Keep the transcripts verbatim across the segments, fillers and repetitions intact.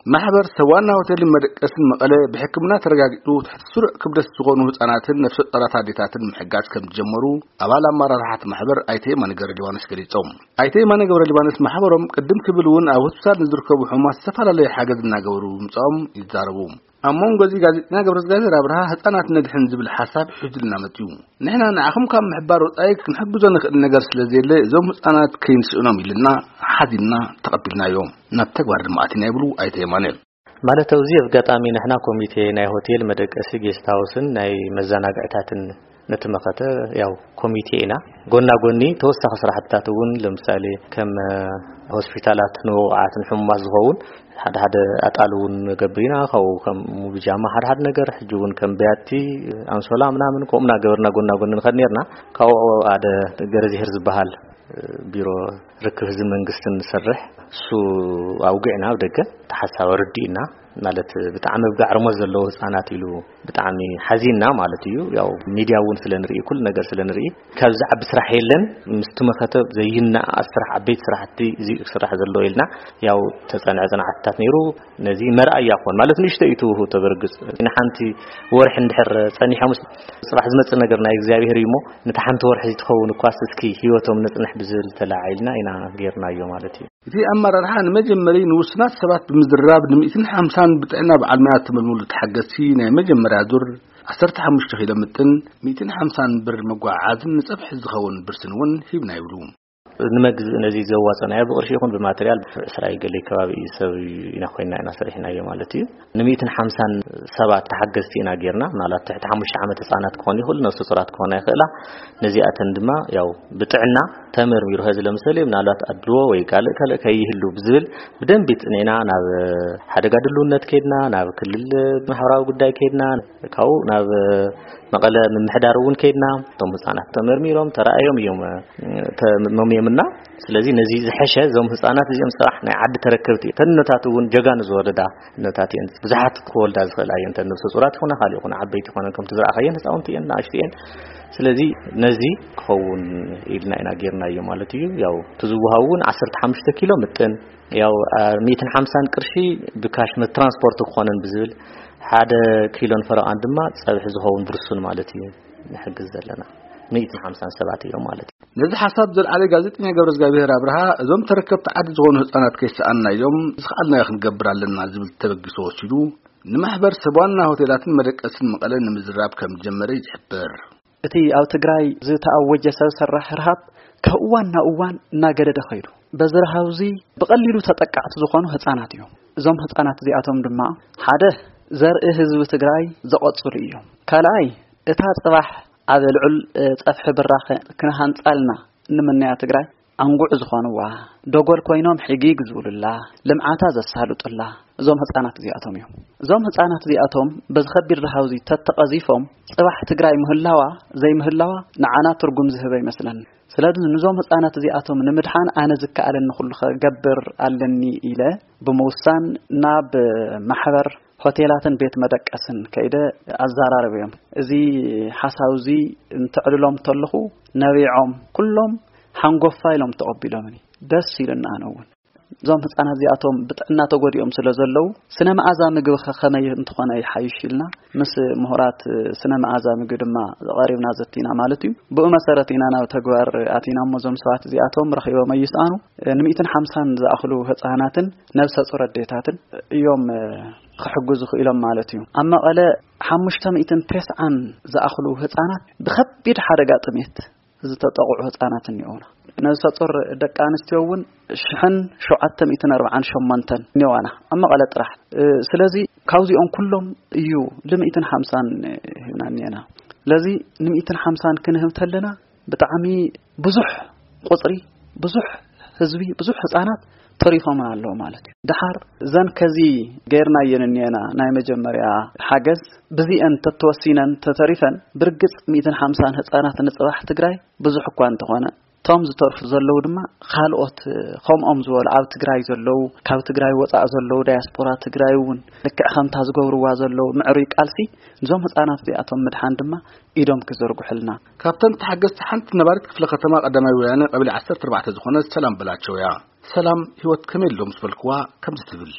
ማህበር ሰዋና ሆቴል መደቀስን መቀለ በሕክምና ተረጋግጡ ተሕት ሱሩዕ ክብደት ዝኮኑ ህፃናትን ነፍሰ ጡራት አዴታትን ምሕጋዝ ከም ጀመሩ አባል አመራርሓት ማህበር አይቴ ማነገረ ሊባኖስ ገሊጾም አይቴ ማነገረ ሊባኖስ ማህበሮም ቅድም ክብልውን ኣብ ሆስፒታል ዝርከቡ ሕሙማት ዝተፈላለዩ ሓገዝ እናገበሩ ምጾም ይዛረቡ አሞን ገዚ ጋዜጠኛ ገብረዝጋዜር አብርሃ ህፃናት ነድሕን ዝብል ሐሳብ ሕጅልና መጥዩ ንሕና ንዓኹም ካብ ምሕባር ወጻኢ ክንሕግዞ ንኽእል ነገር ስለዘለ እዞም ህፃናት ከይንስኡኖም ኢልና ሓዚና ተቀቢልናዮም ናብ ተግባር ድማኣትና ይብሉ አይተ የማነል ማለት እዚ አጋጣሚ ንሕና ኮሚቴ ናይ ሆቴል መደቀሲ ጌስት ሃውስን ናይ መዘናግዕታትን ነተመኸተ ያው ኮሚቴ ኢና ጎና ጎኒ ተወሳኺ ስራሕታት እውን ለምሳሌ ከም ሆስፒታላት ንውዓትን ሕሙማት ዝኸውን ሓደ ሓደ አጣሉን ገብሪና ካው ከም ሙብጃማ ሓደ ሓደ ነገር ሕጁውን ከም ቢያቲ አንሶላ ምናምን ቆምና ገበርና ጎና ጎኒ ንኸነርና ካው አደ ገረዚህር ዝበሃል ቢሮ ርክብ ህዝብ መንግስትን ሰርሕ ሱ አውግዕና ወደገ ተሐሳብ ወርዲና ማለት በጣም በጋዕርሞ ዘለው ህፃናት ይሉ በጣም ሐዚና ማለት እዩ ያው ሚዲያውን ስለንርኢ ኩል ነገር ስለንርኢ ካብዛ ዓብ ስራሕ የለን ምስተመኸተ ዘይና አስራሕ አቤት ስራሕቲ እዚ ስራሕ ዘለው ይልና ያው ተጸንዐ ጽንዓታት ነይሩ ነዚ መርአይ ያኮን ማለት ንሽተይቱ ተበርግጽ ንሓንቲ ወርሕ እንድሕር ጸኒሖምስ ጽባሕ ዝመጽ ነገር ናይ እግዚአብሔር ይሞ ንታሓንቲ ወርሕ ዝትኸውን ኳስ እስኪ ህይወቶም ንጽንሕ ብዝል ተላዓይልና ኢና ገርናዮ ማለት እዩ እቲ አመራርሓ ንመጀመሪ ንውስናት ሰባት ብምዝራብ ን150 ብጥዕና በዓልማያት ተመልሙሉ ተሐገሲ ናይ መጀመሪያ ዙር عشرة وخمسين ኪሎ ምጥን مئتين وخمسين ብር መጓዓዝን ንጸብሕ ዝኸውን ብርስን እውን ሂብና ይብሉ ንመግዝ ነዚ ዘዋጸና ብቅርሽ ይኹን በማቴሪያል እስራኤል ገሌ ከባቢ ሰብ ኢና ኮይና ኢና ሰሪሕና ማለት እዩ ን150 ሰባት ተሐገስቲ ኢና ገርና ማለት ትሕቲ ሓሙሽተ ዓመት ህፃናት ኮን ይኹል ነፍሰ ጡራት ኮን ይኽእላ ነዚኣተን ድማ ያው ብጥዕና ተመርሚሩ ህዝ ለምሳሌ ምናልባት አድልዎ ወይ ካለ ካለ ከይህሉ ብዝብል በደንብ ጥኔና ናብ ሓደጋ ድልውነት ከድና ናብ ክልል ማህበራዊ ጉዳይ ከድና ካው ናብ መቀለ ምሕዳሩን ከድና ቶም ህፃናት ተመርሚሮም ተራእዮም እዮም ተመምየምና ስለዚህ ነዚ ዝሐሸ ዞም ህፃናት እዚኦም ስራሕ ናይ ዓዲ ተረከብቲ ተነታቱን ጀጋን ዝወረዳ ነታቲን ብዙሓት ተወልዳ ዝኸላየን ተነፍሰ ጡራት ሆነ ካሊ ሆነ ዓበይቲ ሆነ ከም ተዝራእኸየን ህፃውንቲን ናሽቲን ስለዚህ ነዚ ከውን ኢልና ኢና ገርናዮ ማለት እዩ ያው ተዝውሃውን عشرة وخمسين ኪሎ ምጥን ያው مئتين وخمسين ቅርሺ ብካሽ ትራንስፖርት ኮነን ብዝብል ሓደ ኪሎን ፈረቃን ድማ ጸብሕ ዝኸውን ብርሱን ማለት እዩ ንሕግዝ ዘለና مئتين وخمسين ሰባት እዮም ማለት ነዚ ሐሳብ ዘልዓለ ጋዜጠኛ ገብረዝጋቢር አብርሃ እዞም ተረከብቲ ዓዲ ዝሆኑ ህፃናት ከይሰአና እዮም ዝኽአልና ይኽንገብር ኣለና ዝብል ተበግሶ ወሲዱ ንማህበር ሰባና ሆቴላትን መደቀስን መቀለን ንምዝራብ ከም ጀመረ ይሕብር እቲ ኣብ ትግራይ ዝተኣወጀ ሰብ ሰራሕ ረሃብ ከእዋን ናእዋን እናገደደ ኸይዱ በዝረሃውዚ በቀሊሉ ተጠቃዕቲ ዝኾኑ ህፃናት እዮም እዞም ህፃናት እዚኣቶም ድማ ሓደ ዘርኢ ህዝብ ትግራይ ዘቆጽሩ እዮም ካልኣይ እታ ጽባሕ ኣብ ልዑል ጸፍሕ ብራኸ ክነሃንጻልና ንምንያ ትግራይ አንጉዕ ዝኾኑዋ ደጎል ኮይኖም ሕጊግ ዝብሉላ ልምዓታ ዘሳልጡላ እዞም ህፃናት እዚኣቶም እዮም እዞም ህፃናት እዚኣቶም በዝኸቢር ረሃውዚ ተተቀዚፎም ጽባሕ ትግራይ ምህላዋ ዘይምህላዋ ንዓና ትርጉም ዝህበ ይመስለን ስለዚህ ንዞም ህፃናት እዚኣቶም ንምድሓን ኣነ ዝከኣለን ኩሉ ገብር ኣለኒ ኢለ ብመውሳን ናብ ማሕበር ሆቴላትን ቤት መደቀስን ከይደ አዛራረብዮም እዚ ሐሳውዚ እንትዕልሎም ተልኹ ነቢዖም ኩሎም ሓንጎፋይሎም ተቀቢሎምኒ ደስ ይልና ነውን ዞም ህፃናት እዚኣቶም ብጥዕና ተጎዲኦም ስለዘለው ስነ መዓዛ ምግብ ከመይ እንትኾነ ይሓይሽልና ምስ ምሁራት ስነ መዓዛ ምግብ ድማ ቀሪብና ዘቲና ማለት እዩ ብኡ መሰረት ኢና ናብ ተግባር ኣቲና ሞዞም ሰባት እዚኣቶም ረኺቦም ይስኣኑ ን150 ዝኣኽሉ ህፃናትን ነፍሰ ጡር ኣዴታትን እዮም ክሕግዙ ኢሎም ማለት እዩ ኣብ መቐለ خمسمئة وتسعة ዝኣኽሉ ህፃናት ብከቢድ ሓደጋ ጥሜት ዝተጠቁዑ ህፃናትን ይሆና ነፍሰ ጡር ደቂ ኣንስትዮ እውን شحن مئة وأربعة وثمانية ኒዋና ኣብ መቐለ ጥራሕ ስለዚህ ካውዚኦም ኩሎም እዩ ل150 ህናኒና ለዚ ن150 ክንህብ ተለና ብጣዕሚ ብዙሕ ቁጽሪ ብዙሕ ህዝቢ ብዙሕ ህፃናት ተሪፎም አለው ማለት እዩ ድሓር ዘን ከዚ ገርና የነኒና ናይ መጀመሪያ ሓገዝ በዚአን ተተወሲነን ተተሪፈን ብርግጽ مئة وخمسين ህፃናት ንጽባሕ ትግራይ ብዙሕ እኳ እንተኾነ ቶም ዝተርፉ ዘለው ድማ ካልኦት ከምኦም ዝበሉ ኣብ ትግራይ ዘለው ካብ ትግራይ ወፃእ ዘለው ዳያስፖራ ትግራይውን ልክዕ ከምታ ዝገብሩዋ ዘለው ምዕሩይ ቃልሲ ዞም ህፃናት እዚኣቶም ምድሓን ድማ ኢዶም ክዘርጉሕልና ካብተን ተሓገዝቲ ሓንቲ ነባሪት ክፍለ ከተማ ቀዳማይ ወያነ ቀበሌ عشرة وأربعة ዝኾነ ሰላም በላቸው ያ ሰላም ህይወት ከመይሎም ስፈልክዋ ከም ዝትብል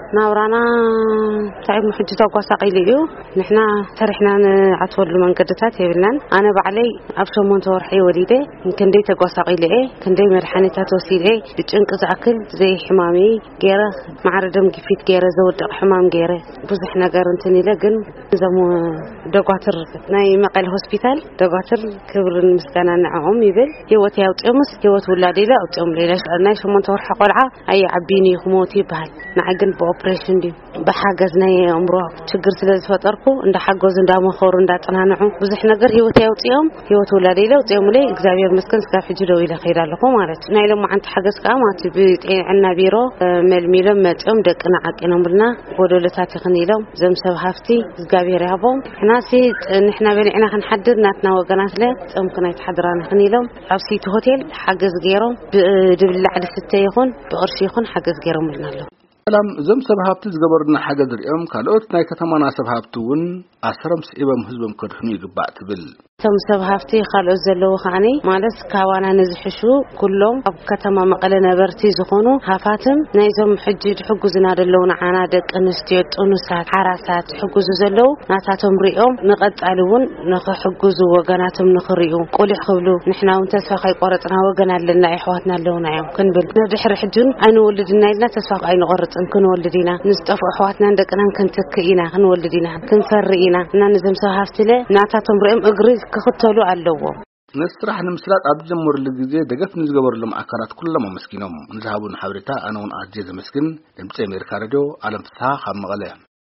ناورانا تعب محجة وقاسقيليو نحن ترحنا عطول من قدتات يبلن أنا بعلي أبشر من تورحي وليدي يمكن دي تقاسقيلي يمكن دي مرحني تاتوسيلي بتنقز أكل زي حمامي جيرة معردم كيفيت جيرة زود حمام جيرة بزحنا قرنتني لقن زمو دقاتر ناي مقال هوسبيتال دقاتر كبر المسكنة نعم يبل هوتي أو تأمس هوت ولادي لا أو تأم ليش ناي شو من تورح قلعة أي عبيني خموتي بهاي نعجن بأوبريشن دي بحاجزنا عمره تقدر تلز فتركو عند حجز عند مخور عند تنانعو بزح نجر هوتي أو تأم هوت ولادي لا أو تأم لي إجزاء مسكن سكاف جلو إلى خير لكم مالت ناي لما عند حجز كامات بيت عنا بيرو مل ميلم متأم دك نعك إنه برنا ودولتات خنيلهم زم سبهافتي زجابي رهبهم ناسي نحن بنعنا خنحدد ناتنا وجنات له تأم كنا يتحضران خنيلهم عبسيت هوتيل حجز جيرهم دبل على ستة يخون بقرش يخون حجز جيرهم لنا له لام زم سبهابت زجبرنا حاجة دريم كالوت ناي كتمانا سبهابتون أسرم سئبم حزبم كرهني قبعت بال تم سبهافتي خالو زلو خاني مالس كوانا نزحشو كلهم أب كتما مقلنا برتي زخونو هافاتم نايزم حجي حجوزنا دلون عنا دك انستيوت انسات حراسات حجوزو زلو ناتاتم ريوم نقد علون نخ حجوزو وجناتم نخريو قولي خبلو نحنا ونتسفق قرطنا وجنا لنا إخواتنا اللون عيم كنبل ندحر حجون أنا ولدنا لنا تسفق أي نقرط إن كن ولدينا نستف إخواتنا دكنا كنتكينا كن ولدينا كنفرقينا ننزم سبهافتي له ناتاتم ريوم أجريز كختلو علوه نسرح نمسلات أبجمور لجزء دقف نزجبر لهم أكرات كلهم مسكينهم نذهبون حورتها أنا ونأجز مسكين نمتى أمريكا رجو على فتحة خم غلاه